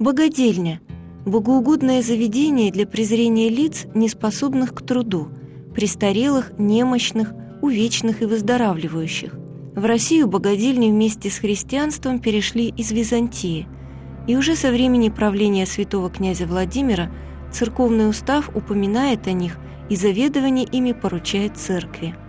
Богадельня – богоугодное заведение для презрения лиц, неспособных к труду, престарелых, немощных, увечных и выздоравливающих. В Россию богадельни вместе с христианством перешли из Византии, и уже со времени правления святого князя Владимира церковный устав упоминает о них и заведование ими поручает церкви.